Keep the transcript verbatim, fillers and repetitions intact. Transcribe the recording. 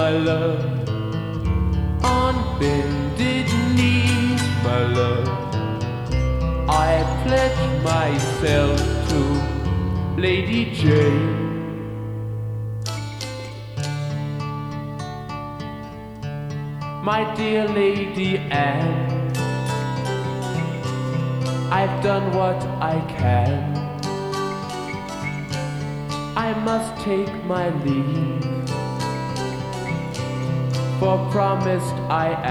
my love, on bended knees, my love, I pledge myself to Lady Jane. My dear Lady Anne, I've done what I can. I must take my leave, for promised I